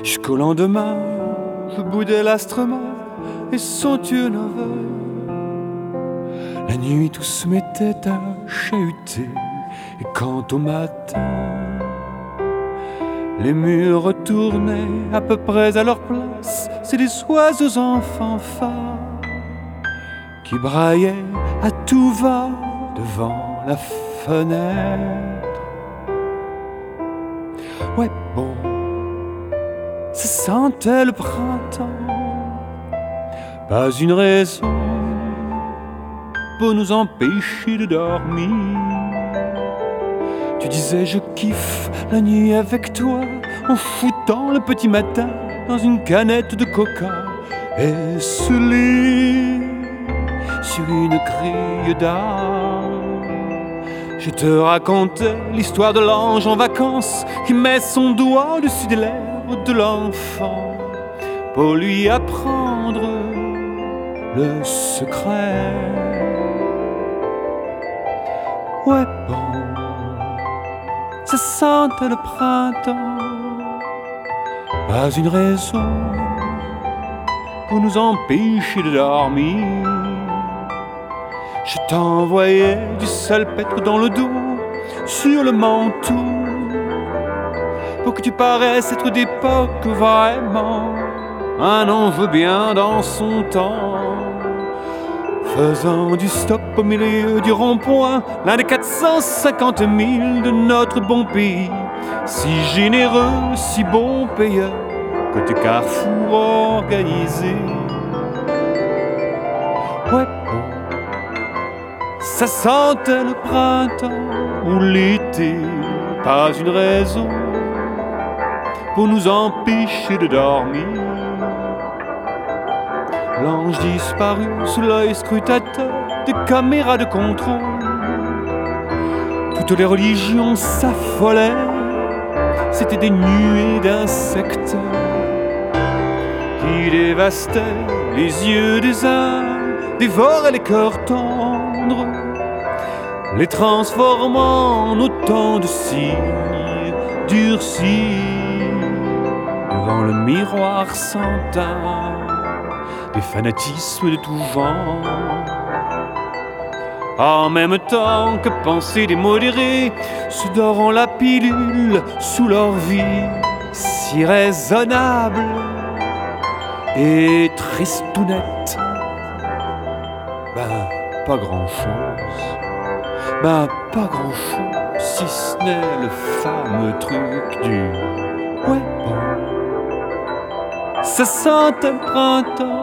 Jusqu'au lendemain, je boudais l'astre mort et son turnover. La nuit, tout se mettait à chahuter. Et quand au matin, les murs retournaient à peu près à leur place, c'est des oiseaux en fanfare qui braillaient à tout va devant la fenêtre. Ouais, bon, ça sentait le printemps. Pas une raison pour nous empêcher de dormir. Tu disais je kiffe la nuit avec toi, en foutant le petit matin dans une canette de coca, et se lit sur une grille d'art. Je te racontais l'histoire de l'ange en vacances qui met son doigt au-dessus des lèvres de l'enfant pour lui apprendre le secret. Ouais, bon, ça sentait le printemps. Pas une raison pour nous empêcher de dormir. Je t'envoyais du salpêtre dans le dos, sur le manteau, pour que tu paraisses être d'époque vraiment. Un an veut bien dans son temps, faisant du stop au milieu du rond-point, l'un des 450 000 de notre bon pays, si généreux, si bon payeur, côté Carrefour organisé. Ouais, bon, ça sentait le printemps ou l'été, pas une raison pour nous empêcher de dormir. L'ange disparu sous l'œil scrutateur des caméras de contrôle. Toutes les religions s'affolaient, c'étaient des nuées d'insectes qui dévastaient les yeux des uns, dévoraient les cœurs tendres, les transformant en autant de cygnes durcis devant le miroir sans teint des fanatismes de tout genre. En même temps que penser des modérés se dorant la pilule sous leur vie si raisonnable et tristounette. Ben, pas grand-chose. Ben, pas grand-chose, si ce n'est le fameux truc du ouais, bon, ça sentait le printemps.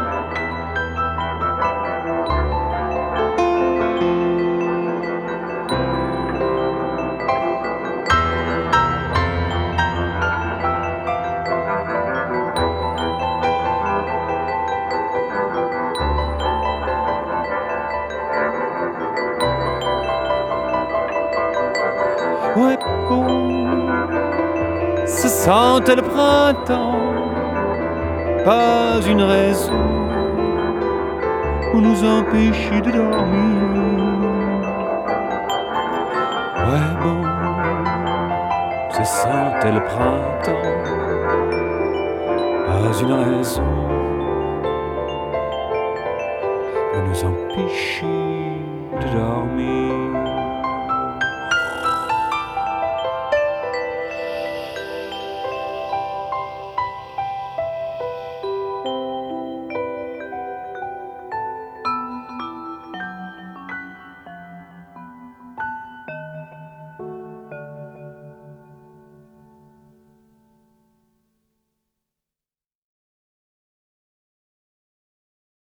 Ouais, bon, ça sentait le printemps. Pas une raison pour nous empêcher de dormir. Ouais, bon, ça sentait le printemps. Pas une raison pour nous empêcher de dormir.